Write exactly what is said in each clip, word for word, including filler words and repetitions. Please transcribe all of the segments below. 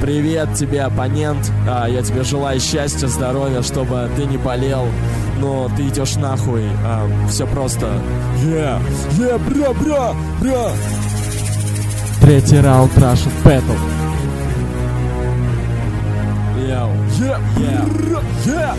Привет тебе, оппонент. А, я тебе желаю счастья, здоровья, чтобы ты не болел. Но ты идешь нахуй. А, все просто. Yeah, yeah, бра, бра, бра. Третий раунд Russian Battle. Йоу. Yeah, yeah, yeah.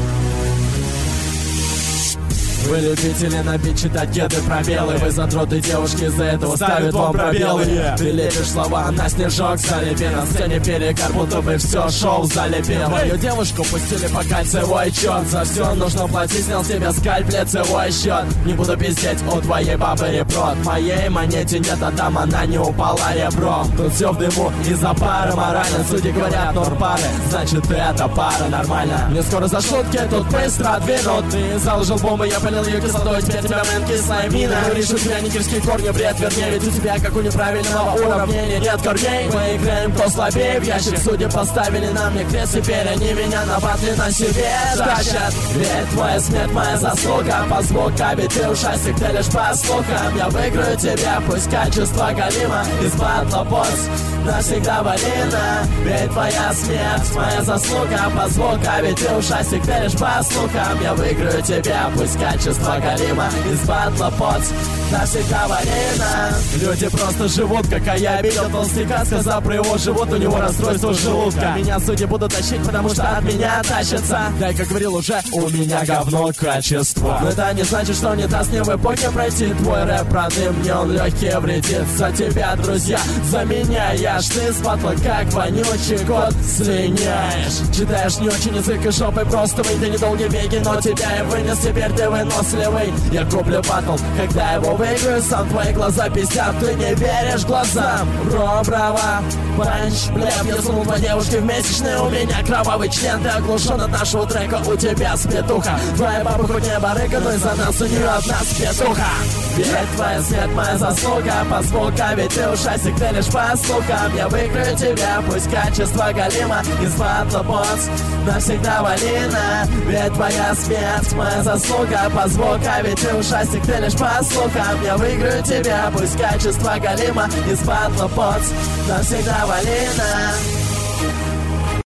Вы любители набить, читать кеды пробелы. Вы затроты девушки, из-за этого ставят вам пробелы. yeah. Ты лепишь слова на снежок, залепи на сцене перекар, будто бы все шоу залепил. Мою девушку пустили по кольцевой черт. За все нужно платить, снял с тебя скальп, лицевой счет. Не буду пиздеть, у твоей бабы репрот. Моей монете нет, а там она не упала, ребро. Тут все в дыму из-за пары морально. Судьи говорят, норм пары, значит это пара нормально. Мне скоро за шутки тут быстро двинут. Ты заложил бомбы, я полил ее кислотой. Теперь тебя, мэн, кислая мина. Говоришь, у тебя никельские корни, бред, вернее. Ведь у тебя, как у неправильного уравнения, нет корней. Мы играем, кто слабее в ящик. Судьи поставили на мне крест, теперь они меня на батле на себе тащат. Ведь твоя смерть моя заслуга. По звукам, ведь ты ушастик, ты лишь по слухам. Я выиграю тебя, пусть качество галима. Из батла босс навсегда валина. Ведь твоя смерть моя заслуга. По звукам, ведь ты ушастик, ты лишь по слухам. Я выиграю тебя, пусть качество галима. Из батла поц навсегда валина. Люди просто живут, как а я обидел толстяка, сказал про его живот, у него расстройство желудка. Меня судьи будут тащить, потому что от меня тащится. Да, и как говорил уже, у меня говно качество. Но это не значит, что не даст мне в эпохе пройти. Твой рэп родным, мне он легкий вредит. За тебя, друзья, за меня я ж ты с батла, как вонючий кот слиняешь. Читаешь не очень язык и жопой просто выйди недолгие веки, но тебя я вынес, теперь ты выносливый. Я куплю батл, когда его выиграю сам. Твои глаза пиздят, ты не веришь глазам. Бро, брава, панч, блеф. Я сунул по девушке в месячные, у меня кровавый член. Ты оглушен от нашего трека, у тебя спетуха. Твоя баба хоть не барыга, но из-за нас у нее одна спетуха. Ведь твоя смерть моя заслуга. По звукам, ведь ты ушастик, ты лишь по слухам. Я выиграю тебя, пусть качество галима. Из батла босс навсегда валина. Ведь твоя смерть моя заслуга. По звукам, ведь ты ушастик, ты лишь по слухам. Я выиграю тебя, пусть качество галима. Из батла босс навсегда валина.